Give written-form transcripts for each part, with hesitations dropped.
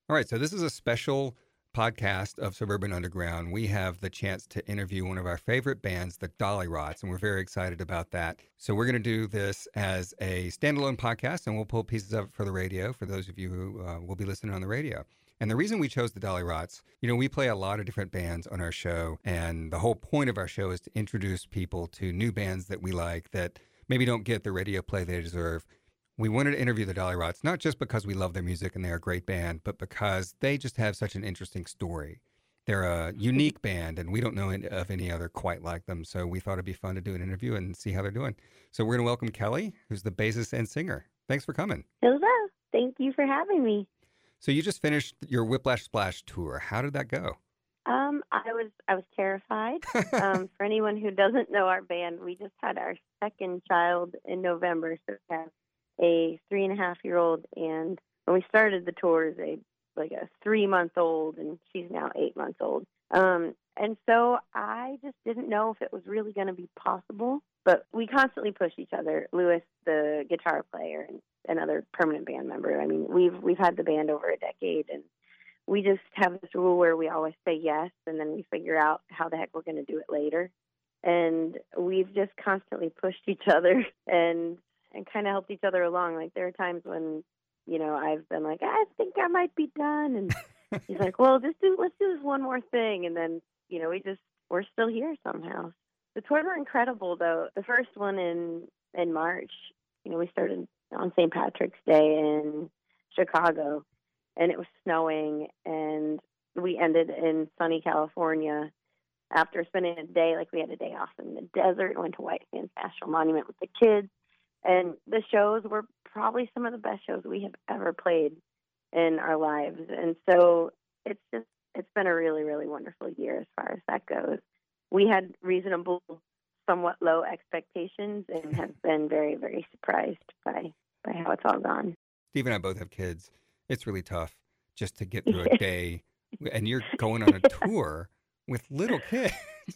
All right, so this is a special podcast of Suburban Underground. We have the chance to interview one of our favorite bands, the Dollyrots, and we're very excited about that. So we're going to do this as a standalone podcast, and we'll pull pieces of it for the radio for those of you who will be listening on the radio. And the reason we chose the Dollyrots, we play a lot of different bands on our show, and the whole point of our show is to introduce people to new bands that we like that maybe don't get the radio play they deserve. We wanted to interview the Dollyrots, not just because we love their music and they're a great band, but because they just have such an interesting story. They're a unique band, and we don't know of any other quite like them. So we thought it'd be fun to do an interview and see how they're doing. So we're going to welcome Kelly, who's the bassist and singer. Thanks for coming. Hello. Thank you for having me. So you just finished your Whiplash Splash tour. How did that go? I was terrified. For anyone who doesn't know our band, we just had our second child in November, so we have a 3.5-year-old, and when we started the tour, a 3-month-old, and she's now 8 months old. And so I just didn't know if it was really going to be possible, but we constantly push each other. Lewis, the guitar player, and another permanent band member. I mean, we've had the band over a decade, and we just have this rule where we always say yes, and then we figure out how the heck we're going to do it later. And we've just constantly pushed each other and kind of helped each other along. Like, there are times when, I've been like, I think I might be done. And he's like, well, let's do this one more thing. And then, we're still here somehow. The tours were incredible, though. The first one in March, we started on St. Patrick's Day in Chicago, and it was snowing, and we ended in sunny California after spending a day, we had a day off in the desert, went to White Sands National Monument with the kids. And the shows were probably some of the best shows we have ever played in our lives. And so it's been a really, really wonderful year as far as that goes. We had reasonable, somewhat low expectations and have been very, very surprised by how it's all gone. Steve and I both have kids. It's really tough just to get through a day, and you're going on a tour with little kids.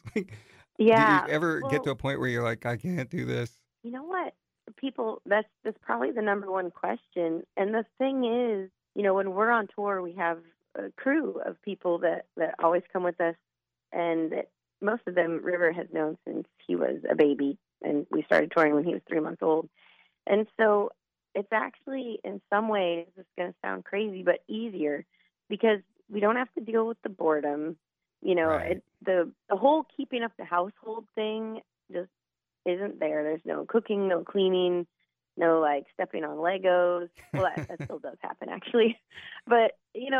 Yeah. Do you ever get to a point where you're like, I can't do this? You know what? People, that's probably the number one question. And the thing is, when we're on tour, we have a crew of people that always come with us, and most of them River has known since he was a baby, and we started touring when he was 3 months old. And so it's actually, in some ways, it's going to sound crazy, but easier because we don't have to deal with the boredom. Right. The whole keeping up the household thing just isn't there. There's no cooking, no cleaning, no stepping on Legos. Well, that still does happen actually, but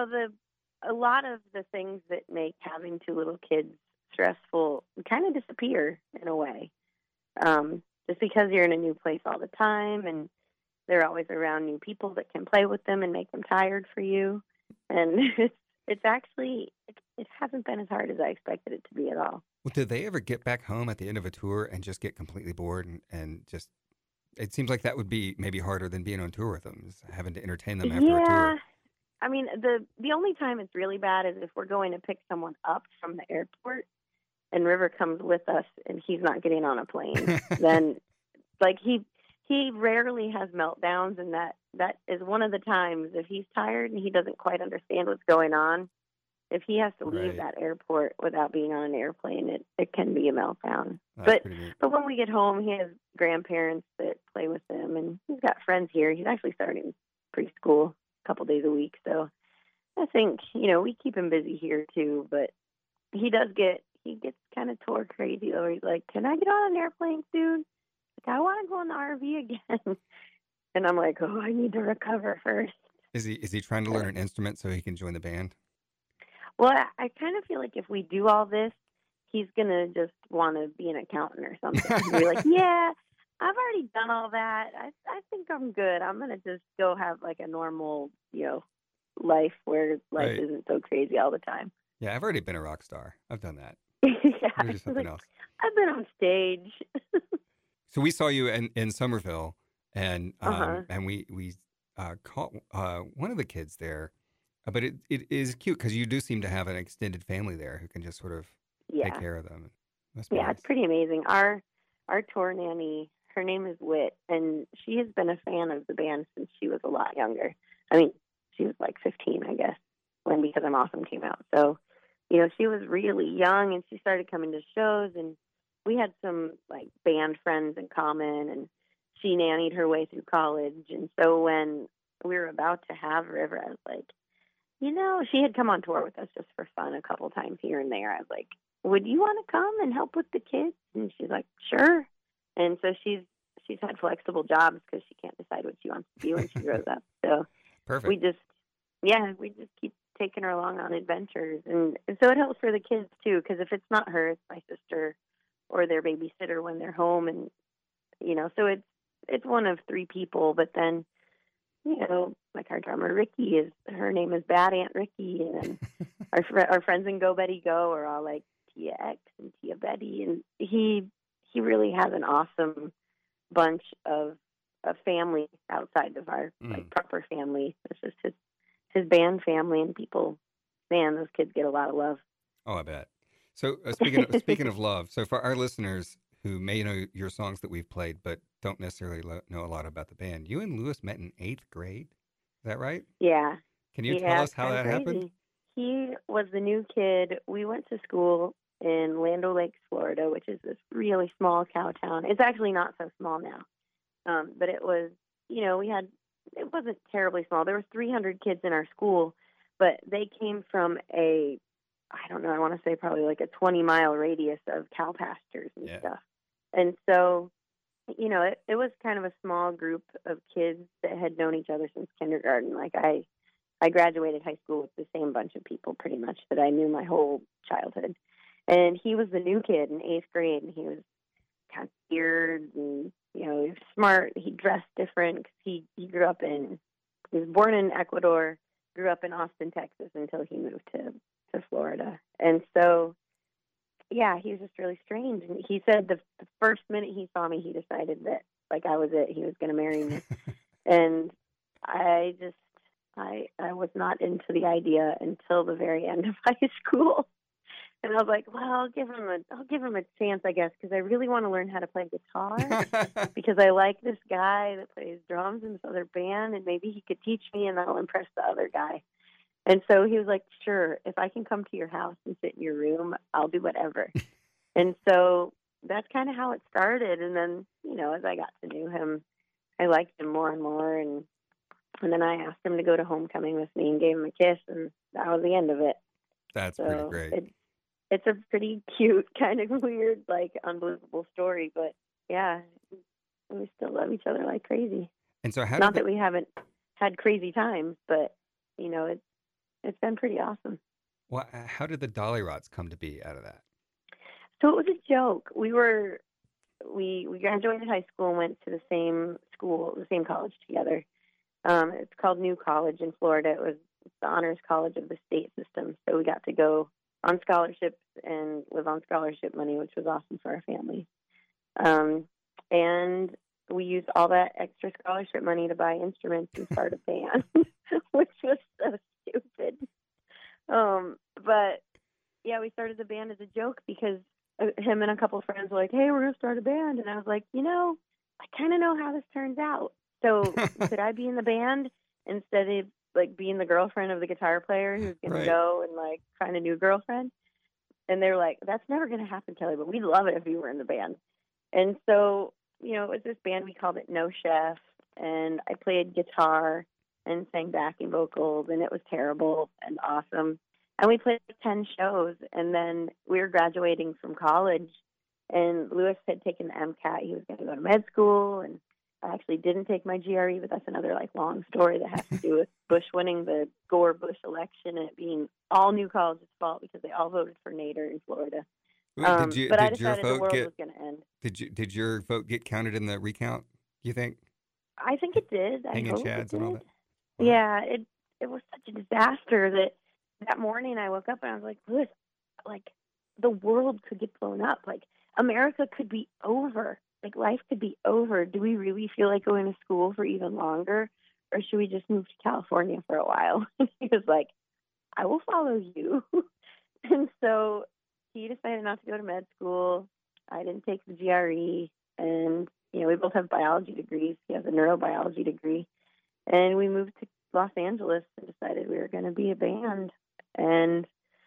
a lot of the things that make having 2 little kids stressful kind of disappear in a way, just because you're in a new place all the time, and they're always around new people that can play with them and make them tired for you, and it's actually it hasn't been as hard as I expected it to be at all. Well, did they ever get back home at the end of a tour and just get completely bored and just, it seems like that would be maybe harder than being on tour with them, is having to entertain them after a tour. I mean, the only time it's really bad is if we're going to pick someone up from the airport and River comes with us and he's not getting on a plane. Then, he rarely has meltdowns, and that is one of the times if he's tired and he doesn't quite understand what's going on. If he has to leave that airport without being on an airplane, it can be a meltdown. But when we get home, he has grandparents that play with him, and he's got friends here. He's actually starting preschool a couple days a week. So I think, we keep him busy here too, but he gets kind of tour crazy, though. He's like, can I get on an airplane soon? I want to go in the RV again. And I'm like, oh, I need to recover first. Is he trying to learn an instrument so he can join the band? Well, I kind of feel like if we do all this, he's going to just want to be an accountant or something. He'll be like, yeah, I've already done all that. I think I'm good. I'm going to just go have a normal, life where life isn't so crazy all the time. Yeah, I've already been a rock star. I've done that. Yeah, Just something else. I've been on stage. So we saw you in Somerville, and we caught one of the kids there. But it is cute because you do seem to have an extended family there who can just sort of take care of them. Must be nice. It's pretty amazing. Our tour nanny, her name is Whit, and she has been a fan of the band since she was a lot younger. I mean, she was 15, I guess. Because I'm Awesome came out. So, you know, she was really young and she started coming to shows, and we had some like band friends in common, and she nannied her way through college. And so when we were about to have River, I was like, you know, she had come on tour with us just for fun a couple times here and there. I was like, would you want to come and help with the kids? And she's like, sure. And so she's had flexible jobs because she can't decide what she wants to do when she grows up. So we Perfect. just, we just keep taking her along on adventures. And so it helps for the kids too, because if it's not her, it's my sister or their babysitter when they're home. And, you know, so it's one of three people, but then, you know, like our drummer Ricky her name is Bad Aunt Ricky, and then our friends in Go Betty Go are all like Tia X and Tia Betty, and he really has an awesome bunch of family outside of our like proper family. It's just his band family, and people, man, those kids get a lot of love. Oh, I bet. So speaking of love, so for our listeners who may know your songs that we've played, but don't necessarily know a lot about the band, you and Lewis met in 8th grade. Is that right? Yeah. Can you tell Yeah, us it's how kind of that happened? crazy. He was the new kid. We went to school in Land O'Lakes, Florida, which is this really small cow town. It's actually not so small now. But it was, you know, it wasn't terribly small. There were 300 kids in our school, but they came from I don't know, I want to say probably like a 20-mile radius of cow pastures and stuff. And so, you know, it was kind of a small group of kids that had known each other since kindergarten. Like I graduated high school with the same bunch of people pretty much that I knew my whole childhood. And he was the new kid in 8th grade, and he was kind of weird and, you know, he was smart. He dressed different because he was born in Ecuador, grew up in Austin, Texas until he moved to Florida. And so, yeah, he was just really strange. And he said the first minute he saw me, he decided that, like, I was it. He was going to marry me. And I was not into the idea until the very end of high school. And I was like, well, I'll give him a chance, I guess, because I really want to learn how to play guitar because I like this guy that plays drums in this other band, and maybe he could teach me and that'll impress the other guy. And so he was like, sure, if I can come to your house and sit in your room, I'll do whatever. And so that's kind of how it started. And then, you know, as I got to know him, I liked him more and more. And then I asked him to go to homecoming with me and gave him a kiss, and that was the end of it. That's pretty great. It's a pretty cute, kind of weird, like unbelievable story. But yeah, we still love each other like crazy. And so not that we haven't had crazy times, but, you know, it's been pretty awesome. Well, how did the Dollyrots come to be out of that? So it was a joke. We graduated high school and went to the same college together. It's called New College in Florida. It was the honors college of the state system. So we got to go on scholarships and live on scholarship money, which was awesome for our family. And we used all that extra scholarship money to buy instruments and start a band, which was so stupid. But yeah, we started the band as a joke because him and a couple of friends were like, hey, we're going to start a band. And I was like, you know, I kind of know how this turns out. So could I be in the band instead of like being the girlfriend of the guitar player who's going to go and like find a new girlfriend? And they were like, that's never going to happen, Kelly, but we'd love it if you were in the band. And so, you know, it was this band, we called it No Chef, and I played guitar and sang backing vocals, and it was terrible and awesome. And we played 10 shows, and then we were graduating from college, and Lewis had taken the MCAT. He was going to go to med school, and I actually didn't take my GRE, but that's another like long story that has to do with Bush winning the Gore-Bush election and it being all New College's fault because they all voted for Nader in Florida. But I decided the world was going to end. Did your vote get counted in the recount, you think? I think it did. Hanging chads and all that? Wow. Yeah, it was such a disaster that morning I woke up and I was like, Lewis, like, the world could get blown up. Like, America could be over. Like, life could be over. Do we really feel like going to school for even longer? Or should we just move to California for a while? He was like, I will follow you. And so he decided not to go to med school. I didn't take the GRE. And, you know, we both have biology degrees. He has a neurobiology degree. And we moved to Los Angeles and decided we were going to be a band. and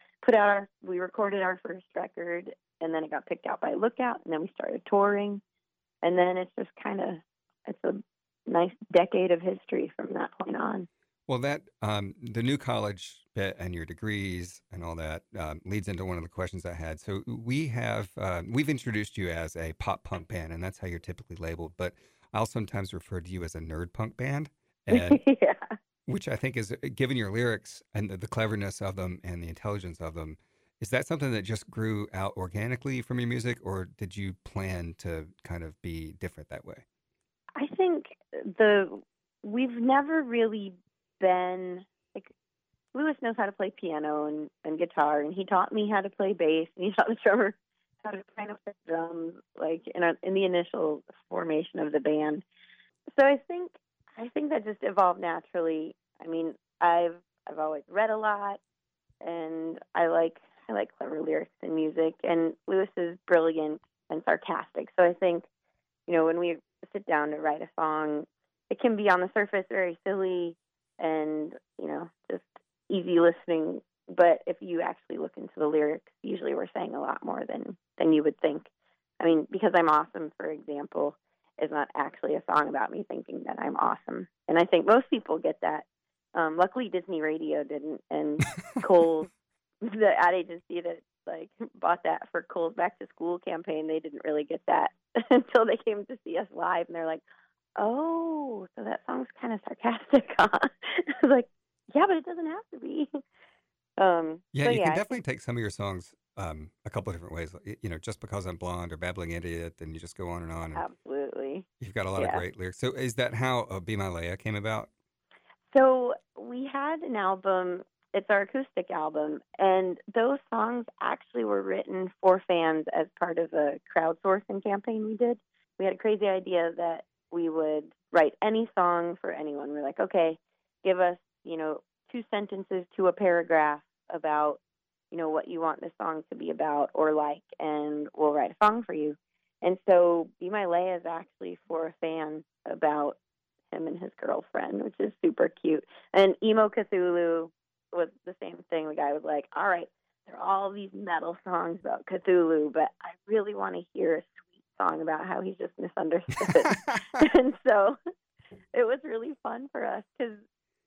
we recorded our first record, and then it got picked out by Lookout, and then we started touring, and then it's just it's a nice decade of history from that point on. Well, that the new college bit and your degrees and all that leads into one of the questions I had. So we've introduced you as a pop punk band, and that's how you're typically labeled. But I'll sometimes refer to you as a nerd punk band, and Yeah. which I think is, given your lyrics and the cleverness of them and the intelligence of them, is that something that just grew out organically from your music, or did you plan to kind of be different that way? I think we've never really been like, Lewis knows how to play piano and guitar, and he taught me how to play bass, and he taught the drummer how to kind of play drums, like in the initial formation of the band. So I think that just evolved naturally. I mean, I've always read a lot, and I like clever lyrics in music, and Lewis is brilliant and sarcastic. So I think, when we sit down to write a song, it can be on the surface very silly and, just easy listening. But if you actually look into the lyrics, usually we're saying a lot more than you would think. I mean, Because I'm Awesome, for example, is not actually a song about me thinking that I'm awesome. And I think most people get that. Luckily, Disney Radio didn't, and Kohl's, the ad agency that bought that for Kohl's Back to School campaign, they didn't really get that until they came to see us live, and they're like, "Oh, so that song's kind of sarcastic, huh?" I was like, "Yeah, but it doesn't have to be." Yeah, you can definitely take some of your songs a couple of different ways. Just Because I'm Blonde or Babbling Idiot, and you just go on and on. And absolutely. You've got a lot of great lyrics. So is that how Be My Leia came about? So we had an album. It's our acoustic album, and those songs actually were written for fans as part of a crowdsourcing campaign we did. We had a crazy idea that we would write any song for anyone. We're like, okay, give us, 2 sentences to a paragraph about, what you want this song to be about or like, and we'll write a song for you. And so Be My Leia is actually for a fan about him and his girlfriend, which is super cute. And Emo Cthulhu was the same thing. The guy was like, all right, there are all these metal songs about Cthulhu, but I really want to hear a sweet song about how he's just misunderstood. And so it was really fun for us because,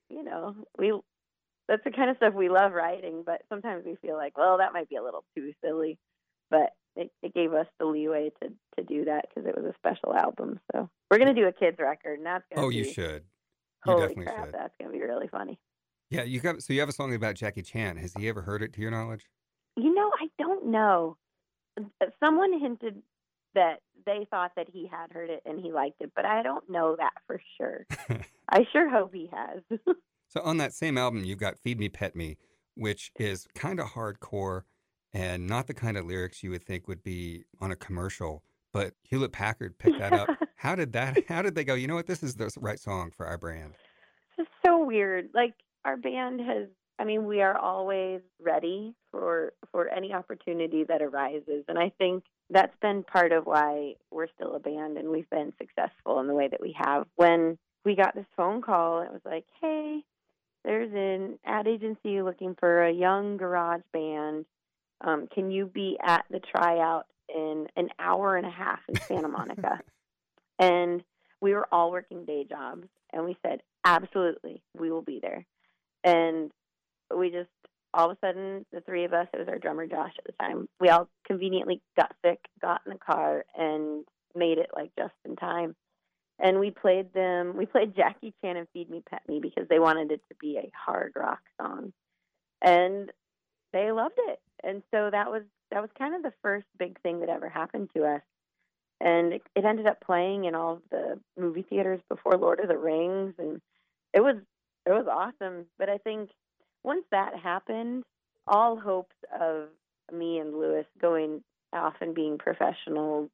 that's the kind of stuff we love writing, but sometimes we feel like, well, that might be a little too silly. But it gave us the leeway to do that because it was a special album. So we're going to do a kids record, and that's going to be... Oh, you should. You holy definitely crap, should. That's going to be really funny. Yeah, you have a song about Jackie Chan. Has he ever heard it, to your knowledge? I don't know. Someone hinted that they thought that he had heard it and he liked it, but I don't know that for sure. I sure hope he has. So on that same album, you've got Feed Me, Pet Me, which is kind of hardcore and not the kind of lyrics you would think would be on a commercial, but Hewlett Packard picked that up. How did they go, you know what, this is the right song for our brand? It's so weird. Our band we are always ready for any opportunity that arises. And I think that's been part of why we're still a band and we've been successful in the way that we have. When we got this phone call, it was like, hey, there's an ad agency looking for a young garage band. Can you be at the tryout in an hour and a half in Santa Monica? And we were all working day jobs, and we said, absolutely, we will be there. And we just, all of a sudden, the 3 of us, it was our drummer Josh at the time, we all conveniently got sick, got in the car, and made it just in time. And we played Jackie Chan and Feed Me, Pet Me because they wanted it to be a hard rock song. And they loved it. And so that was kind of the first big thing that ever happened to us. And it ended up playing in all of the movie theaters before Lord of the Rings, and it was awesome. But I think once that happened, all hopes of me and Lewis going off and being professionals,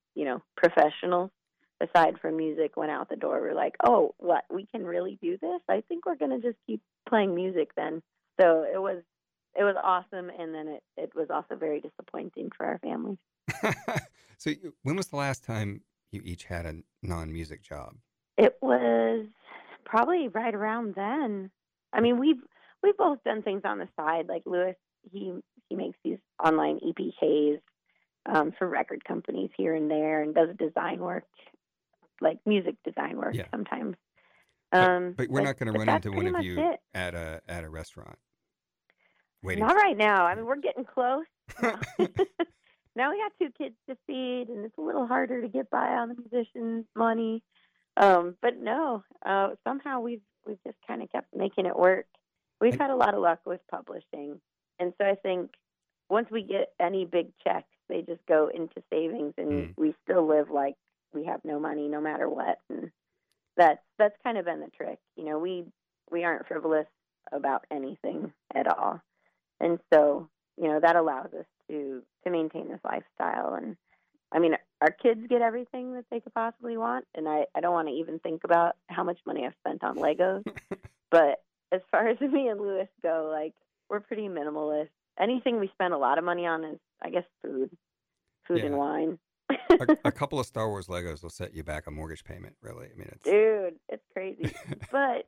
aside from music, went out the door. We're like, oh, what? We can really do this? I think we're going to just keep playing music then. So it was awesome, and then it was also very disappointing for our families. So when was the last time you each had a non-music job? It was probably right around then. I mean, we've both done things on the side. Like Lewis, he makes these online EPKs for record companies here and there, and does design work, like music design work Yeah. sometimes. But we're not going to run that's into one pretty of much you it. at a restaurant waiting. Not right now. I mean, we're getting close. Now, now we got 2 kids to feed, and it's a little harder to get by on the musicians' money. But no, somehow we've just kind of kept making it work. We've And, had a lot of luck with publishing, and so I think once we get any big checks, they just go into savings, and we still live like we have no money, no matter what. And that's kind of been the trick. You know, we aren't frivolous about anything at all, and so you know that allows us to maintain this lifestyle. And I mean, our kids get everything that they could possibly want, and I don't want to even think about how much money I've spent on Legos. But as far as me and Lewis go, like, we're pretty minimalist. Anything we spend a lot of money on is, I guess, food yeah, and wine. a couple of Star Wars Legos will set you back a mortgage payment. Really, I mean, it's Dude, it's crazy. But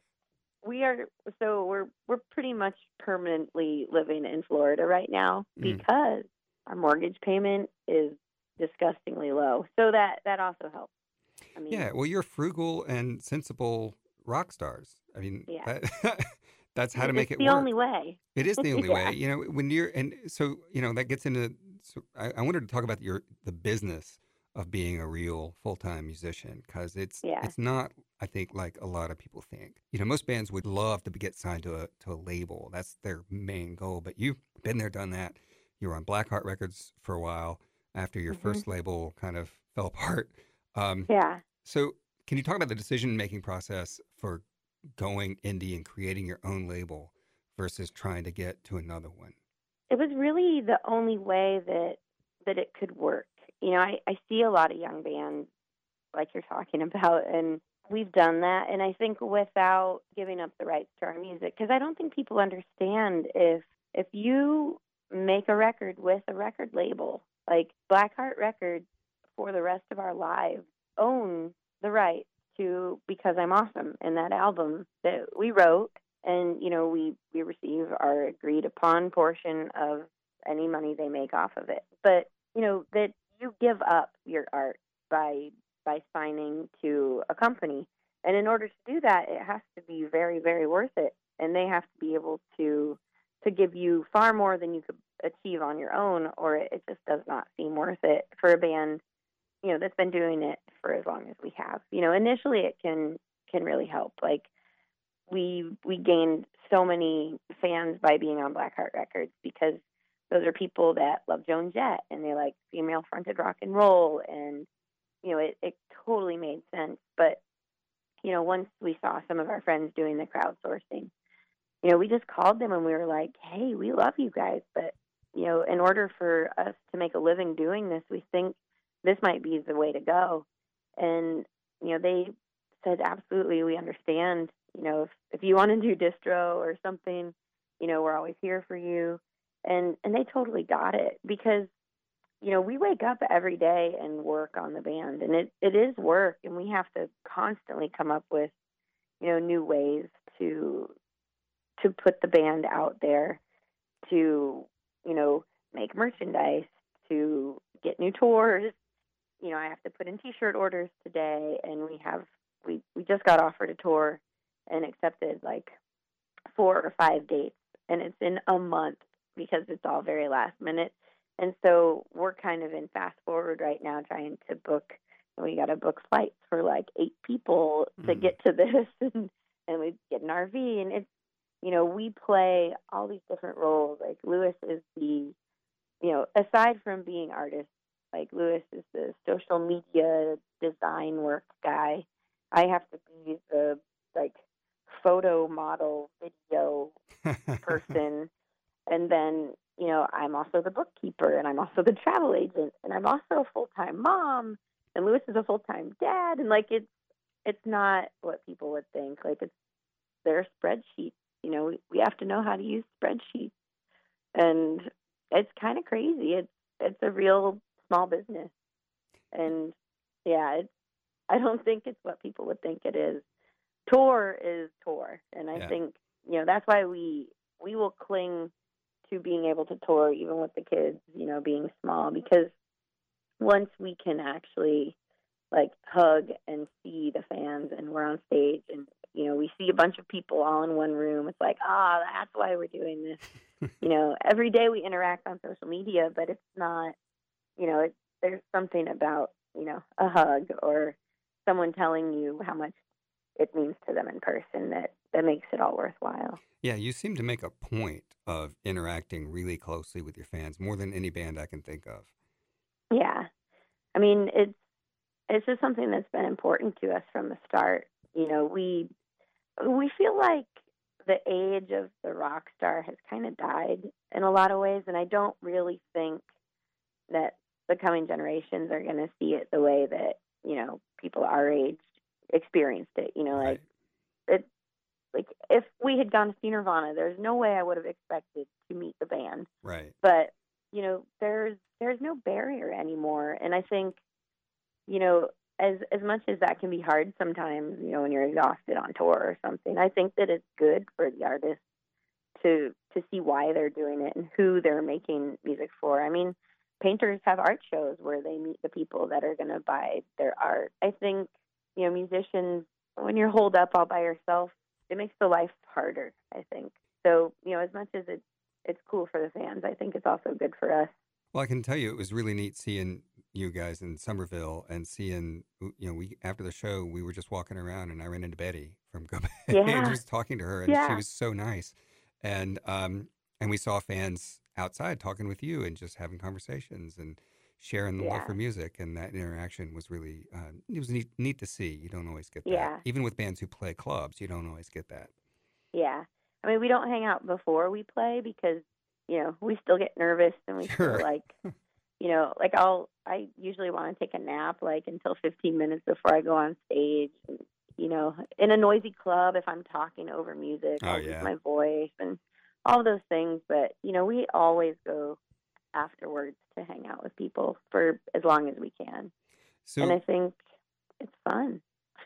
we're pretty much permanently living in Florida right now because our mortgage payment is disgustingly low. So that also helps. I mean, yeah. Well, you're frugal and sensible rock stars. I mean, yeah, that's how to make it the work. only way. It is the only Yeah. way. You know, when you're and so you know that gets into. So I wanted to talk about the business of being a real full-time musician because it's not, I think, like a lot of people think. You know, most bands would love to get signed to a label. That's their main goal. But you've been there, done that. You were on Blackheart Records for a while after your first label kind of fell apart. Yeah. So can you talk about the decision-making process for going indie and creating your own label versus trying to get to another one? It was really the only way that it could work. You know, I see a lot of young bands like you're talking about, and we've done that. And I think without giving up the rights to our music, because I don't think people understand if you make a record with a record label, like Blackheart Records for the rest of our lives own the rights to Because I'm Awesome and that album that we wrote. And, you know, we receive our agreed upon portion of any money they make off of it. But, you know, that you give up your art by signing to a company. And in order to do that, it has to be very, very worth it. And they have to be able to give you far more than you could achieve on your own, or it just does not seem worth it for a band, you know, that's been doing it for as long as we have. You know, initially it can really help. Like, we gained so many fans by being on Blackheart Records because those are people that love Joan Jett and they like female fronted rock and roll, and you know it totally made sense. But you know, once we saw some of our friends doing the crowdsourcing, you know, we just called them and we were like, hey, we love you guys, but you know, in order for us to make a living doing this, we think this might be the way to go. And you know, they said, absolutely, we understand. You know, if you want to do distro or something, you know, we're always here for you. And they totally got it because, you know, we wake up every day and work on the band, and it is work, and we have to constantly come up with, you know, new ways to put the band out there, to, you know, make merchandise, to get new tours. You know, I have to put in T-shirt orders today, and we just got offered a tour and accepted like 4 or 5 dates, and it's in a month because it's all very last minute. And so we're kind of in fast forward right now trying to book. We got to book flights for like 8 people to get to this, and we get an RV, and it's, you know, we play all these different roles. Like Lewis is the, you know, aside from being artists, like Lewis is the social media design work guy. I have to be the like photo model video person, and then, you know, I'm also the bookkeeper, and I'm also the travel agent, and I'm also a full-time mom, and Lewis is a full-time dad. And like it's not what people would think. Like, it's their spreadsheets. You know, we have to know how to use spreadsheets, and it's kind of crazy. It's a real small business, and yeah, I don't think it's what people would think it is. Tour is tour, and I think, you know, that's why we we will cling to being able to tour even with the kids, being small, because once we can actually like hug and see the fans and we're on stage and we see a bunch of people all in one room, it's like, that's why we're doing this. Every day we interact on social media, but it's not, there's something about a hug or someone telling you how much it means to them in person that makes it all worthwhile. Yeah, you seem to make a point of interacting really closely with your fans, more than any band I can think of. Yeah. I mean, it's just something that's been important to us from the start. We feel like the age of the rock star has kind of died in a lot of ways, and I don't really think that the coming generations are going to see it the way that people our age experienced it. Right. Like if we had gone to see Nirvana, there's no way I would have expected to meet the band. Right. But there's no barrier anymore, and I think as much as that can be hard sometimes, when you're exhausted on tour or something, I think that it's good for the artist to see why they're doing it and who they're making music for. I mean, painters have art shows where they meet the people that are going to buy their art. I think, musicians, when you're holed up all by yourself, it makes the life harder, I think. So, as much as it's cool for the fans, I think it's also good for us. Well, I can tell you it was really neat seeing you guys in Somerville and seeing, we after the show, we were just walking around and I ran into Betty from Go Betty and just talking to her, and she was so nice. And we saw fans outside talking with you and just having conversations and sharing the love for music, and that interaction was really it was neat to see. You don't always get that. Even with bands who play clubs, you don't always get that. Yeah. I mean, we don't hang out before we play because we still get nervous and we feel like, I usually want to take a nap until 15 minutes before I go on stage. And, in a noisy club, if I'm talking over music, I'll use my voice and all those things. But, we always go afterwards to hang out with people for as long as we can. So, and I think it's fun.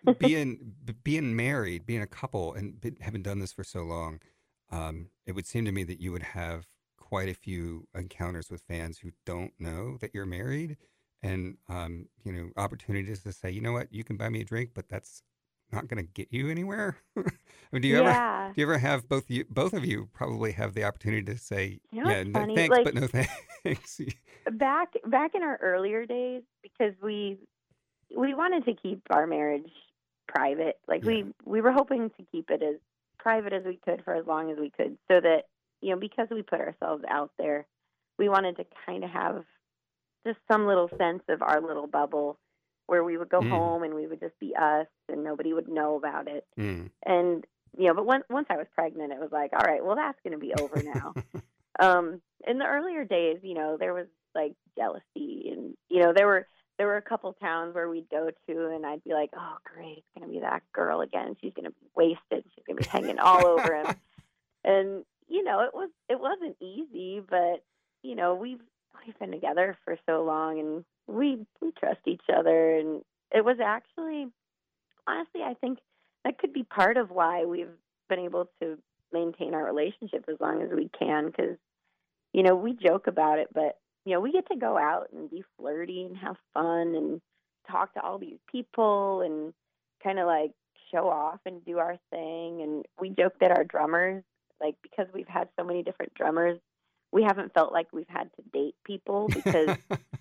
being married, being a couple, and having done this for so long, it would seem to me that you would have quite a few encounters with fans who don't know that you're married, and opportunities to say, you know what, you can buy me a drink, but that's not going to get you anywhere. I mean, do you ever have both of you probably have the opportunity to say, thanks, but no thanks? Back in our earlier days, because we wanted to keep our marriage private. We were hoping to keep it as private as we could for as long as we could, so that because we put ourselves out there, we wanted to kind of have just some little sense of our little bubble where we would go home and we would just be us and nobody would know about it. And but once I was pregnant, it was like, all right, well, that's going to be over now. In the earlier days, there was jealousy, and there were a couple towns where we'd go to, and I'd be like, oh, great, it's going to be that girl again. She's going to be wasted. She's going to be hanging all over him. And, it wasn't easy, but, we've been together for so long, and we trust each other. And it was actually, honestly, I think that could be part of why we've been able to maintain our relationship as long as we can, because, we joke about it, but we get to go out and be flirty and have fun and talk to all these people and kind of show off and do our thing. And we joke that our drummers, because we've had so many different drummers, we haven't felt like we've had to date people because,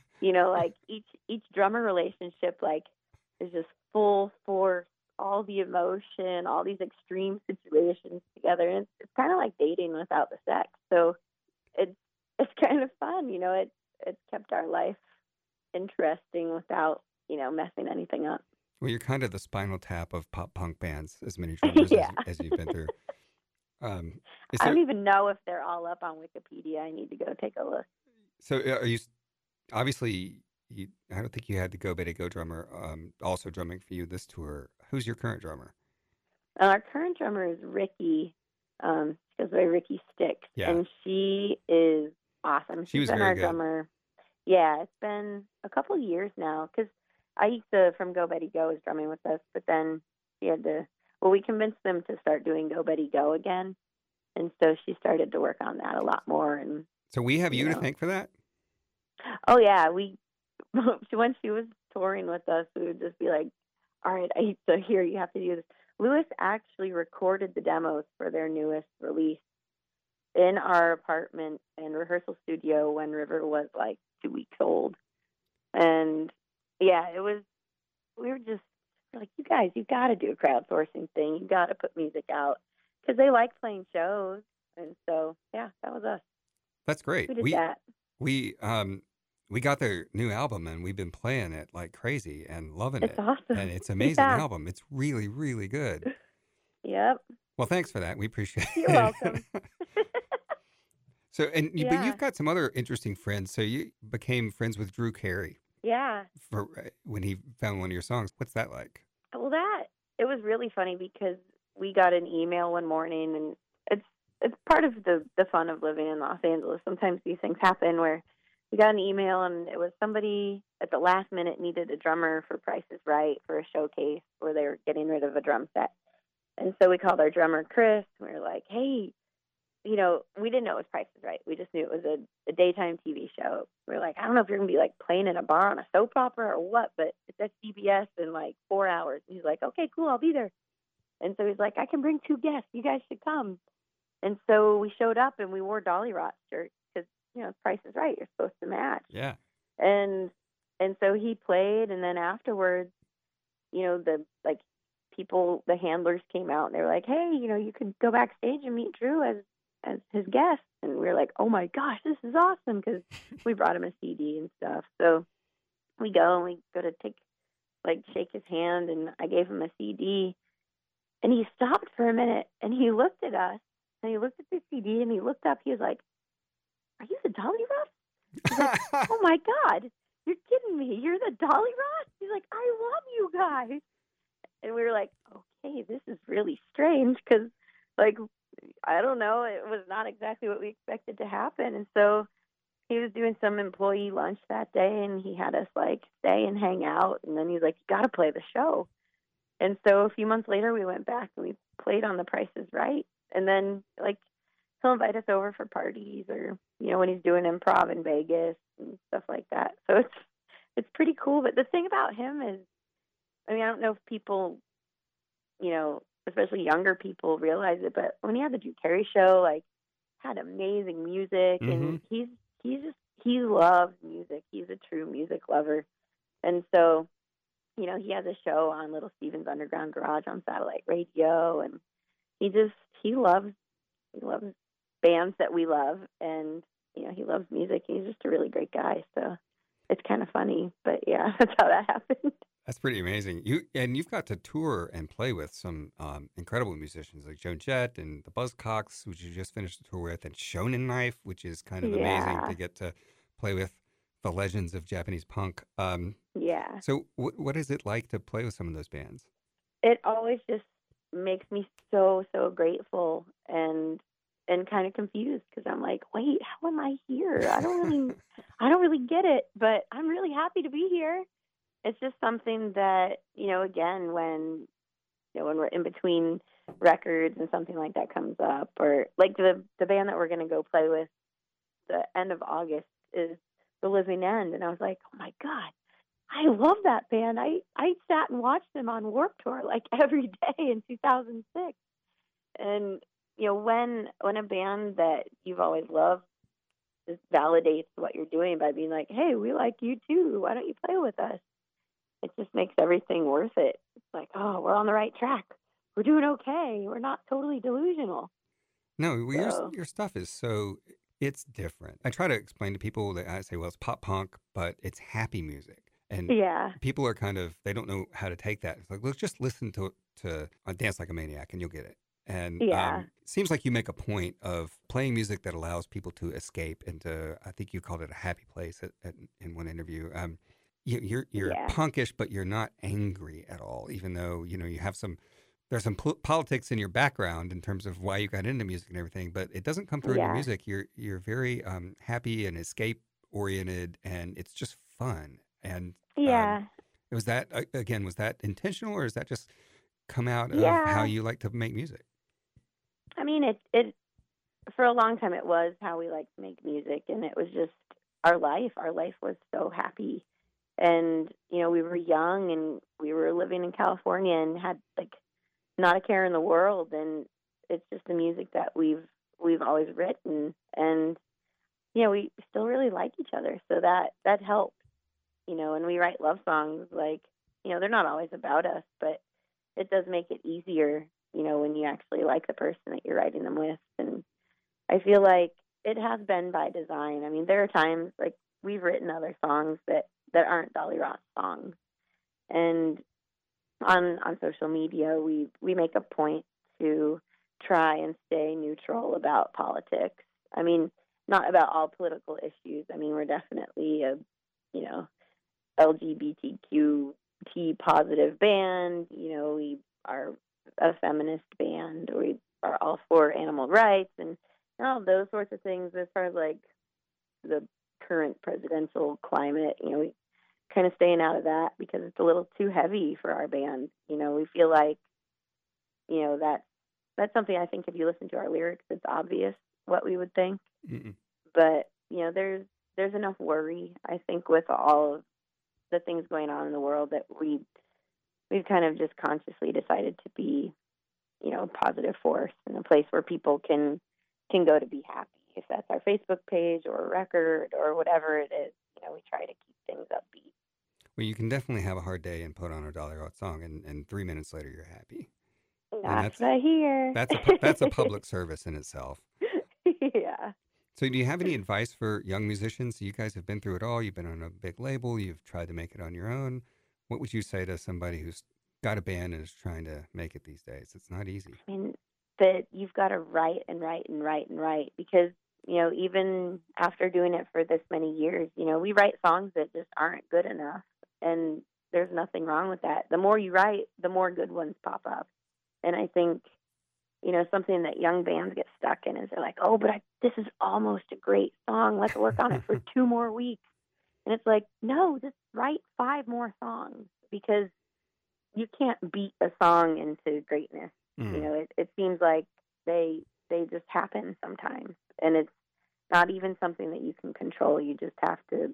each drummer relationship, is just full force, all the emotion, all these extreme situations together. And it's kind of like dating without the sex. So it's kind of fun, it's kept our life interesting without, messing anything up. Well, you're kind of the Spinal Tap of pop punk bands, as many drummers as you've been through. I don't even know if they're all up on Wikipedia. I need to go take a look. So are you, obviously, I don't think you had the Go Betty Go drummer also drumming for you this tour. Who's your current drummer? Our current drummer is Ricky. She goes by Ricky Sticks. Yeah. And she is awesome. She's been our drummer. Yeah, it's been a couple of years now, because Aisha from Go Betty Go is drumming with us, but then she had to, we convinced them to start doing Go Betty Go again. And so she started to work on that a lot more. And, So we have you you to know, thank for that? oh, yeah, when she was touring with us, we would just be like, all right, so here, you have to do this. Lewis actually recorded the demos for their newest release in our apartment and rehearsal studio when River was like 2 weeks old. And yeah, we were just like, you guys, you got to do a crowdsourcing thing. You got to put music out because they like playing shows. And so, yeah, that was us. That's great. We did that. We got their new album and we've been playing it like crazy and loving It's it. And awesome. it's an amazing Yeah. album. It's really, really good. Yep. Well, thanks for that. We appreciate You're it. welcome. So, but Yeah. you've got some other interesting friends. So you became friends with Drew Carey Yeah. when he found one of your songs. What's that like? Well, it was really funny because we got an email one morning, and it's part of the fun of living in Los Angeles. Sometimes these things happen where we got an email, and it was somebody at the last minute needed a drummer for Price is Right for a showcase where they were getting rid of a drum set. And so we called our drummer, Chris, and we were like, hey, we didn't know it was Price is Right. We just knew it was a daytime TV show. We were like, I don't know if you're going to be like playing in a bar on a soap opera or what, but it's at CBS in like 4 hours. And he's like, okay, cool, I'll be there. And so he's like, I can bring 2 guests. You guys should come. And so we showed up and we wore Dolly Rot shirts because, Price is Right. You're supposed to match. Yeah. And so he played. And then afterwards, the handlers came out and they were like, hey, you could go backstage and meet Drew as his guest. And we were like, oh my gosh, this is awesome, because we brought him a CD and stuff. So we go and we go to shake his hand, and I gave him a CD, and he stopped for a minute and he looked at us and he looked at the CD and he looked up. He was like, are you the Dolly Rots? He's like, oh my God, you're kidding me. You're the Dolly Rots? He's like, I love you guys. And we were like, okay, this is really strange because, I don't know, it was not exactly what we expected to happen. And so he was doing some employee lunch that day, and he had us, stay and hang out. And then he's like, you got to play the show. And so a few months later, we went back and we played on The Price is Right. And then, he'll invite us over for parties or, when he's doing improv in Vegas and stuff like that. So it's pretty cool. But the thing about him is, I don't know if people, especially younger people, realize it, but when he had the Drew Carey show, had amazing music, and he loves music. He's a true music lover. And so, he has a show on Little Steven's Underground Garage on satellite radio, and he loves bands that we love, and, he loves music. He's just a really great guy. So it's kind of funny, but yeah, that's how that happened. That's pretty amazing. You've got to tour and play with some incredible musicians like Joan Jett and the Buzzcocks, which you just finished the tour with, and Shonen Knife, which is kind of amazing to get to play with the legends of Japanese punk. Yeah. So what is it like to play with some of those bands? It always just makes me so, so grateful and kind of confused, because I'm like, wait, how am I here? I don't really get it, but I'm really happy to be here. It's just something that, again, when we're in between records and something like that comes up, or like the band that we're going to go play with the end of August is The Living End. And I was like, oh my God, I love that band. I sat and watched them on Warped Tour every day in 2006. And, when a band that you've always loved just validates what you're doing by being like, hey, we like you too, why don't you play with us? It just makes everything worth it. It's like, oh, we're on the right track. We're doing okay. We're not totally delusional. No, your stuff is it's different. I try to explain to people that I say, well, it's pop punk, but it's happy music. And people are they don't know how to take that. It's like, let's just listen to Dance Like a Maniac and you'll get it. And it seems like you make a point of playing music that allows people to escape into, I think you called it a happy place in one interview. You're punkish, but you're not angry at all, even though, you have there's some politics in your background in terms of why you got into music and everything, but it doesn't come through in your music. You're very happy and escape oriented, and it's just fun. And was that intentional, or is that just come out of how you like to make music? It for a long time, it was how we liked to make music, and it was just our life. Our life was so happy, and we were young, and we were living in California, and had like not a care in the world, and it's just the music that we've always written, and we still really like each other, so that helps. And we write love songs, like, they're not always about us, but it does make it easier, when you actually like the person that you're writing them with. And I feel like it has been by design. I mean, there are times like we've written other songs that aren't Dolly Ross songs, and on social media, we make a point to try and stay neutral about politics. I mean, not about all political issues. I mean, we're definitely a LGBTQT positive band. We are a feminist band. We are all for animal rights and all those sorts of things. As far as like the current presidential climate, we kind of staying out of that because it's a little too heavy for our band. We feel like that's something. I think if you listen to our lyrics, it's obvious what we would think. Mm-mm. But there's enough worry, I think, with all of the things going on in the world, that we've kind of just consciously decided to be, a positive force and a place where people can go to be happy. If that's our Facebook page or a record or whatever it is, we try to keep things upbeat. Well, you can definitely have a hard day and put on a Dolly Roth song, and 3 minutes later you're happy. And That's what I hear. That's a public service in itself. Yeah. So do you have any advice for young musicians? You guys have been through it all. You've been on a big label. You've tried to make it on your own. What would you say to somebody who's got a band and is trying to make it these days? It's not easy. I mean, that you've got to write and write and write and write, because, even after doing it for this many years, we write songs that just aren't good enough. And there's nothing wrong with that. The more you write, the more good ones pop up. And I think, something that young bands get stuck in is they're like, oh, but this is almost a great song. Let's work on it for 2 more weeks. And it's like, no, just write 5 more songs, because you can't beat a song into greatness. It seems like they just happen sometimes, and it's not even something that you can control. You just have to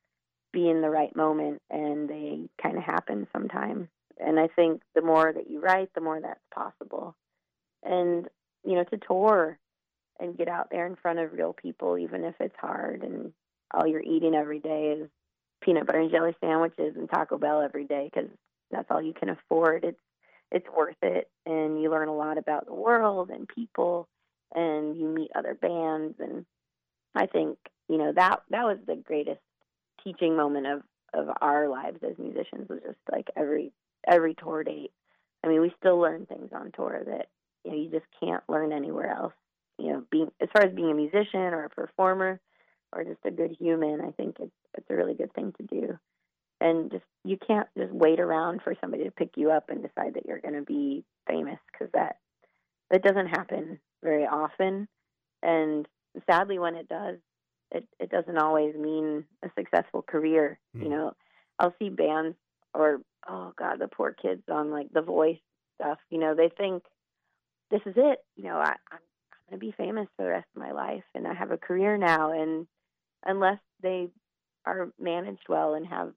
be in the right moment, and they kind of happen sometimes. And I think the more that you write, the more that's possible. And, to tour and get out there in front of real people, even if it's hard, and all you're eating every day is peanut butter and jelly sandwiches and Taco Bell every day, because that's all you can afford. It's worth it, and you learn a lot about the world and people, and you meet other bands. And I think, that was the greatest teaching moment of our lives as musicians, was just like every tour date. I mean, we still learn things on tour that you just can't learn anywhere else. Being, as far as being a musician or a performer or just a good human, I think it's a really good thing to do. And just, you can't just wait around for somebody to pick you up and decide that you're going to be famous, because that doesn't happen very often. And sadly, when it does, it doesn't always mean a successful career. I'll see bands, or, oh God, the poor kids on like The Voice stuff. They think this is it. I'm going to be famous for the rest of my life, and I have a career now. And unless they are managed well and have,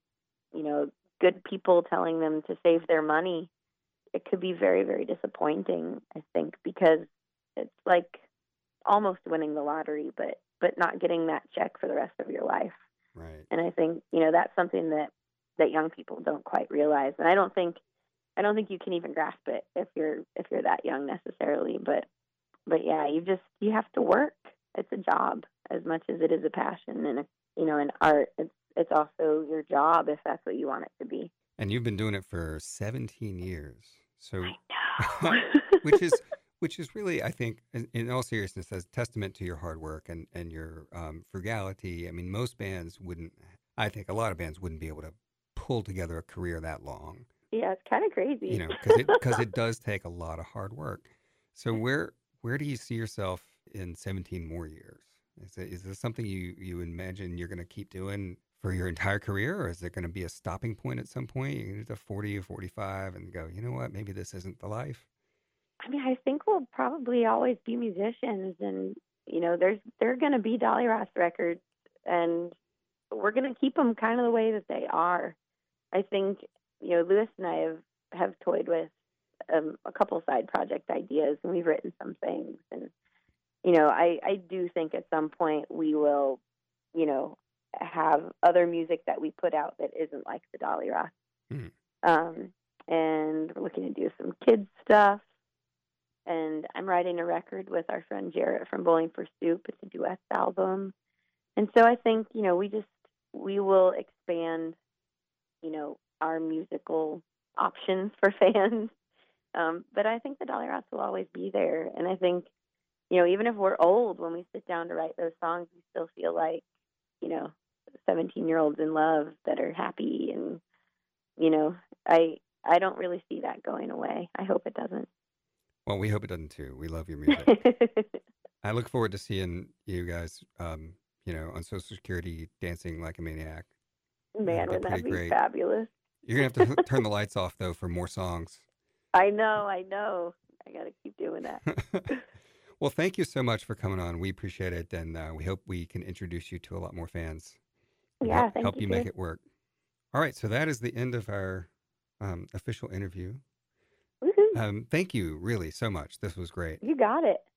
good people telling them to save their money, it could be very, very disappointing, I think, because it's like almost winning the lottery, but not getting that check for the rest of your life. Right. And I think, that's something that young people don't quite realize. And I don't think you can even grasp it if you're that young necessarily. But yeah, you have to work. It's a job as much as it is a passion. And in art, it's also your job, if that's what you want it to be. And you've been doing it for 17 years. So, I know. which is really, I think, in all seriousness, a testament to your hard work and your frugality. I mean, most bands wouldn't. I think a lot of bands wouldn't be able to pull together a career that long. Yeah, it's kind of crazy. Because it does take a lot of hard work. So where do you see yourself in 17 more years? Is this something you imagine you're going to keep doing for your entire career, or is there going to be a stopping point at some point? You get to 40 or 45 and go, you know what, maybe this isn't the life? I mean, I think we'll probably always be musicians, and, they're going to be Dolly Ross records, and we're going to keep them kind of the way that they are. I think, Lewis and I have toyed with a couple side project ideas, and we've written some things. And, I do think at some point we will, have other music that we put out that isn't like the Dolly Ross. Mm. And we're looking to do some kids stuff. And I'm writing a record with our friend Jarrett from Bowling for Soup. It's a duet album. And so I think, we will expand, our musical options for fans. But I think the Dolly Rots will always be there. And I think, even if we're old, when we sit down to write those songs, we still feel like, 17-year-olds in love that are happy. And, I don't really see that going away. I hope it doesn't. Well, we hope it doesn't too. We love your music. I look forward to seeing you guys, on Social Security dancing like a maniac. Man, would that be fabulous? You're going to have to turn the lights off, though, for more songs. I know. I got to keep doing that. Well, thank you so much for coming on. We appreciate it, and we hope we can introduce you to a lot more fans. Yeah, help you make it work. All right, so that is the end of our official interview. Woohoo. Thank you, really, so much. This was great. You got it.